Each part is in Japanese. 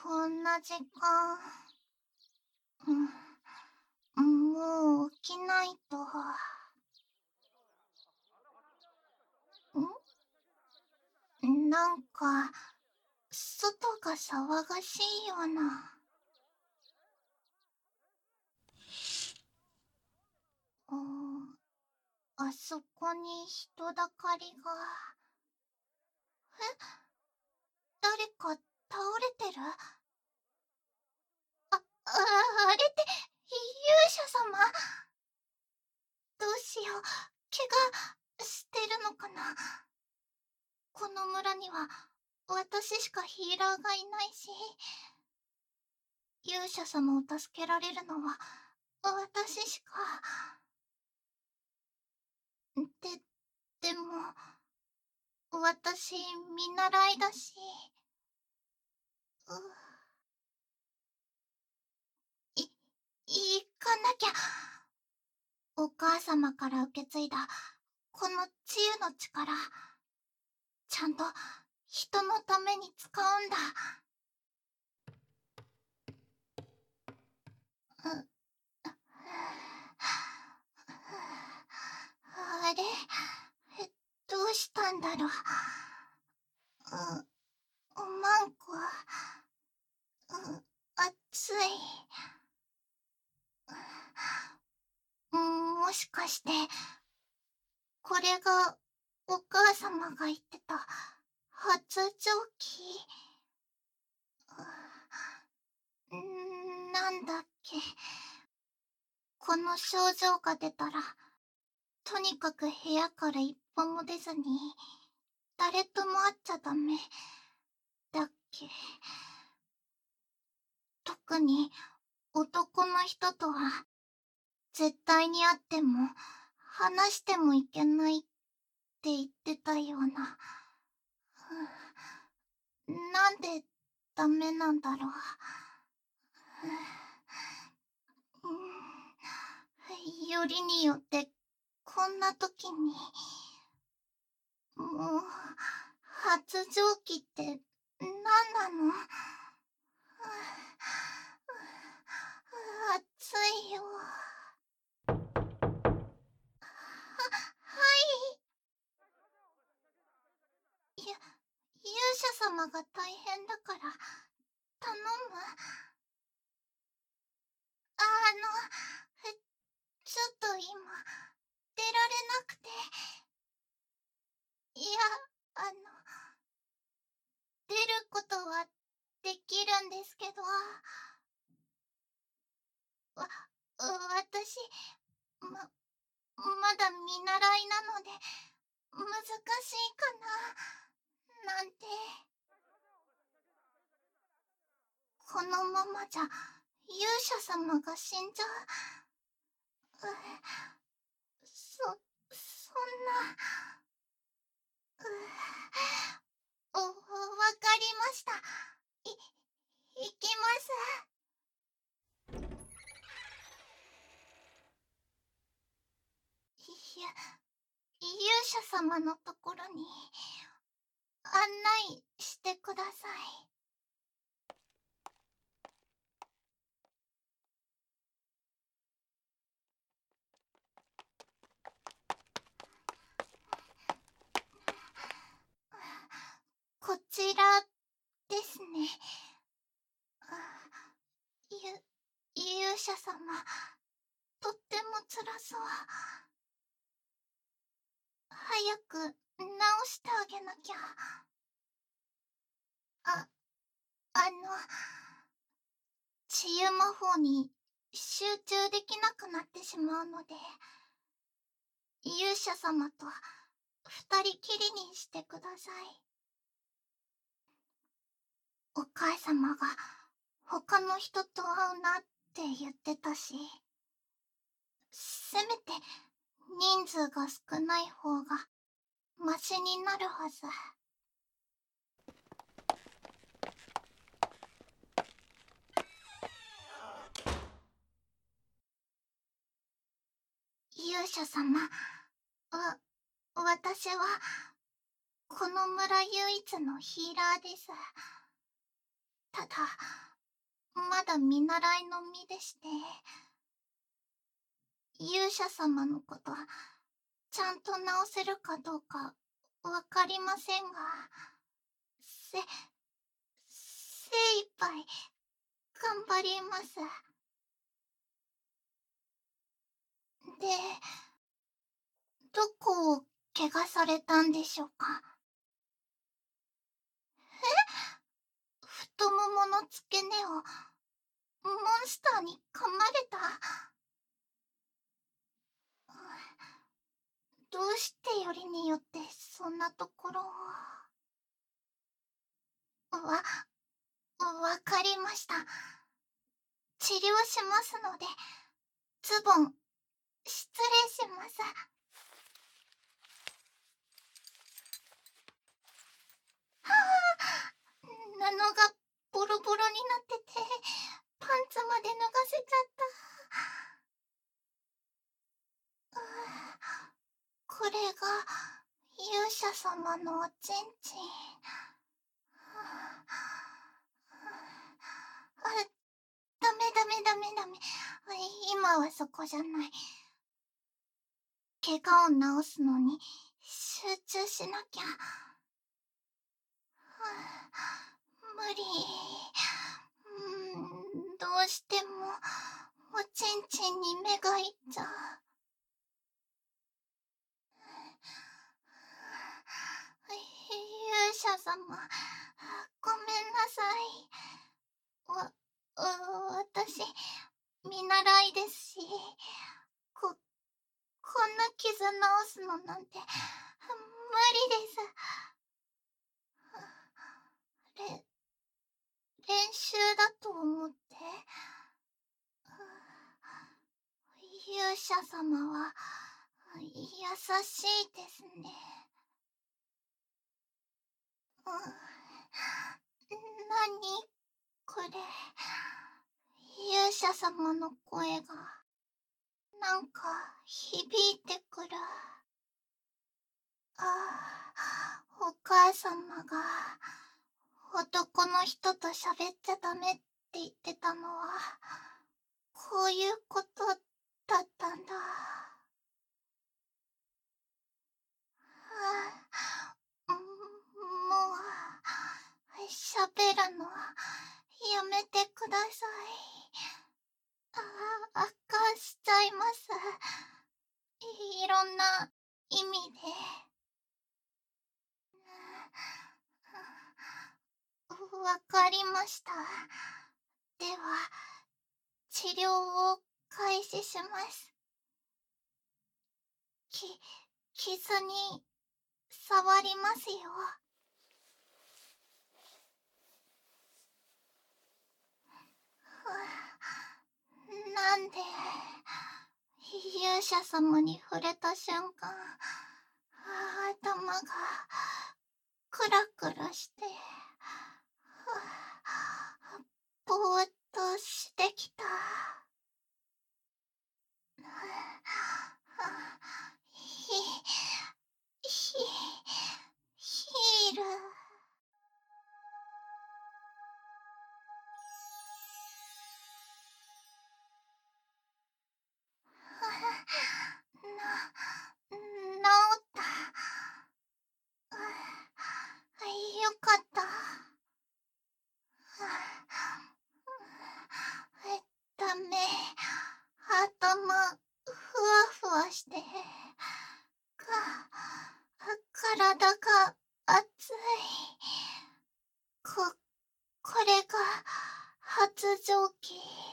こんな時間。もう起きないと。なんか、外が騒がしいような。あそこに人だかりが。え、誰か倒れてる？あれって勇者様？どうしよう、怪我してるのかな。この村には私しかヒーラーがいないし、勇者様を助けられるのは私しか。でも、私見習いだし。い行かなきゃ。お母様から受け継いだこの治癒の力、ちゃんと人のために使うんだ。あれ、どうしたんだろう。マンコ、熱い。もしかして、これがお母様が言ってた発情期？なんだっけ。この症状が出たら、とにかく部屋から一歩も出ずに、誰とも会っちゃダメだっけ。特に男の人とは絶対に会っても話してもいけないって言ってたような。なんでダメなんだろう。よりによってこんな時に。もう発情期って何なの？暑いよ。はい。勇者様が大変だから頼む。ちょっと今出られなくて。いや、出ることはできるんですけど、私、ま、まだ見習いなので、難しいかな、なんて。このままじゃ、勇者様が死んじゃう。そんな。わかりました。行きます。勇者様のところに案内してください。こちらですね。勇者様、とっても辛そう。早く治してあげなきゃ。あ、あの、治癒魔法に集中できなくなってしまうので、勇者様と二人きりにしてください。お母様が他の人と会うなって言ってたし、せめて人数が少ない方がマシになるはず。勇者様、私はこの村唯一のヒーラーです。 ただ、まだ見習いの身でして、勇者様のこと、ちゃんと直せるかどうか、わかりませんが、精一杯、頑張ります。で、どこを怪我されたんでしょうか？太ももの付け根を、モンスターに噛まれた？どうしてよりによってそんなところを。わかりました。治療しますので、ズボン、失礼します。布がボロボロになってて、パンツまで脱がせちゃった。これが勇者様のおちんちん。ダメダメダメダメ。今はそこじゃない。怪我を治すのに集中しなきゃ。無理。どうしてもおちんちんに目がいっちゃう。勇者様、ごめんなさい。私、見習いですし、こんな傷治すのなんて、無理です。練習だと思って。勇者様は、優しいですね。何これ。勇者様の声が、なんか、響いてくる。お母様が、男の人と喋っちゃダメって言ってたのは、こういうことだったんだ。もう、喋るのやめてください。悪化しちゃいます。いろんな意味で。わかりました。では、治療を開始します。傷に触りますよ。なんで、勇者様に触れた瞬間、頭がクラクラして、ぼーっとしてきた。ヒヒール。治った。よかった。ダメ。頭、ふわふわして。体が熱い。これが発情期。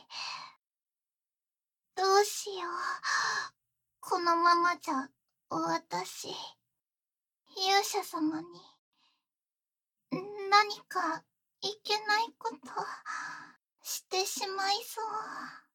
どうしよう。このままじゃ、私、勇者様に、何かいけないことしてしまいそう。